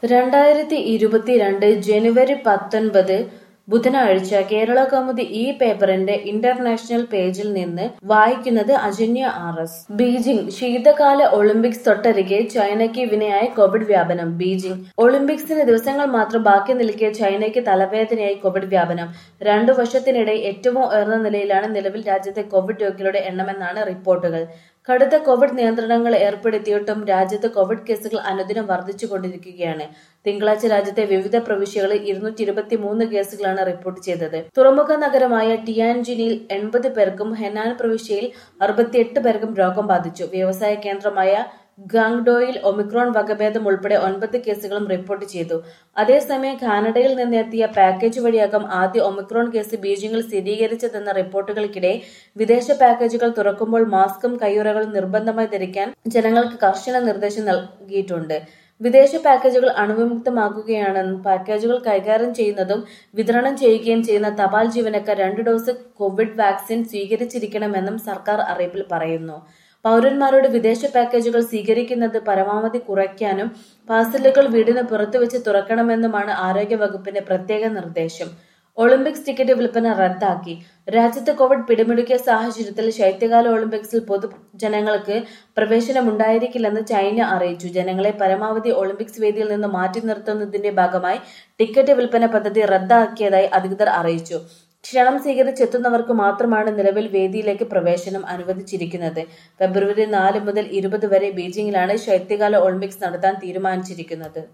2022 ജനുവരി 19 ബുധനാഴ്ച കേരളകൗമുദി ഈ പേപ്പറിന്റെ ഇന്റർനാഷണൽ പേജിൽ നിന്ന് വായിക്കുന്നത് അജന്യ RS. ബീജിംഗ് ശീതകാല ഒളിമ്പിക്സ് തൊട്ടരികെ ചൈനയ്ക്ക് വിനയായി കോവിഡ് വ്യാപനം. ബീജിംഗ് ഒളിമ്പിക്സിന് ദിവസങ്ങൾ മാത്രം ബാക്കി നിൽക്കെ ചൈനയ്ക്ക് തലവേദനയായി കോവിഡ് വ്യാപനം. 2 വർഷത്തിനിടെ ഏറ്റവും ഉയർന്ന നിലയിലാണ് നിലവിൽ രാജ്യത്തെ കോവിഡ് രോഗികളുടെ എണ്ണമെന്നാണ് റിപ്പോർട്ടുകൾ. കടുത്ത കോവിഡ് നിയന്ത്രണങ്ങൾ ഏർപ്പെടുത്തിയിട്ടും രാജ്യത്ത് കോവിഡ് കേസുകൾ അനുദിനം വർദ്ധിച്ചുകൊണ്ടിരിക്കുകയാണ്. തിങ്കളാഴ്ച രാജ്യത്തെ വിവിധ പ്രവിശ്യകളിൽ 223 കേസുകളാണ് റിപ്പോർട്ട് ചെയ്തത്. തുറമുഖ നഗരമായ ടിയാൻജിനിൽ 80 പേർക്കും ഹെനാൻ പ്രവിശ്യയിൽ 68 പേർക്കും രോഗം ബാധിച്ചു. വ്യവസായ കേന്ദ്രമായ ഗാങ്ഡോയിൽ ഒമിക്രോൺ വകഭേദം ഉൾപ്പെടെ 9 കേസുകളും റിപ്പോർട്ട് ചെയ്തു. അതേസമയം കാനഡയിൽ നിന്നെത്തിയ പാക്കേജ് വഴിയാകും ആദ്യ ഒമിക്രോൺ കേസ് ബീജിംഗിൽ സ്ഥിരീകരിച്ചതെന്ന റിപ്പോർട്ടുകൾക്കിടെ വിദേശ പാക്കേജുകൾ തുറക്കുമ്പോൾ മാസ്കും കയ്യുറകളും നിർബന്ധമായി ധരിക്കാൻ ജനങ്ങൾക്ക് കർശന നിർദ്ദേശം നൽകിയിട്ടുണ്ട്. വിദേശ പാക്കേജുകൾ അണുവിമുക്തമാക്കുകയാണെന്നും പാക്കേജുകൾ കൈകാര്യം ചെയ്യുന്നതും വിതരണം ചെയ്യുകയും ചെയ്യുന്ന തപാൽ ജീവനക്കാർ 2 ഡോസ് കോവിഡ് വാക്സിൻ സ്വീകരിച്ചിരിക്കണമെന്നും സർക്കാർ അറിയിപ്പിൽ പറയുന്നു. പൗരന്മാരോട് വിദേശ പാക്കേജുകൾ സ്വീകരിക്കുന്നത് പരമാവധി കുറയ്ക്കാനും പാഴ്സലുകൾ വീടിന് പുറത്തുവെച്ച് തുറക്കണമെന്നുമാണ് ആരോഗ്യ വകുപ്പിന്റെ പ്രത്യേക നിർദ്ദേശം. ഒളിമ്പിക്സ് ടിക്കറ്റ് വിൽപ്പന റദ്ദാക്കി. രാജ്യത്ത് കോവിഡ് പിടിമുറുക്കിയ സാഹചര്യത്തിൽ ശൈത്യകാല ഒളിമ്പിക്സിൽ പൊതുജനങ്ങൾക്ക് പ്രവേശനമുണ്ടായിരിക്കില്ലെന്ന് ചൈന അറിയിച്ചു. ജനങ്ങളെ പരമാവധി ഒളിമ്പിക്സ് വേദിയിൽ നിന്ന് മാറ്റി നിർത്തുന്നതിന്റെ ഭാഗമായി ടിക്കറ്റ് വിൽപ്പന പദ്ധതി റദ്ദാക്കിയതായി അധികൃതർ അറിയിച്ചു. ക്ഷണം സ്വീകരിച്ചെത്തുന്നവർക്ക് മാത്രമാണ് നിലവിൽ വേദിയിലേക്ക് പ്രവേശനം അനുവദിച്ചിരിക്കുന്നത്. ഫെബ്രുവരി 4 മുതൽ 20 വരെ ബീജിംഗിലാണ് ശൈത്യകാല ഒളിമ്പിക്സ് നടത്താൻ തീരുമാനിച്ചിരിക്കുന്നത്.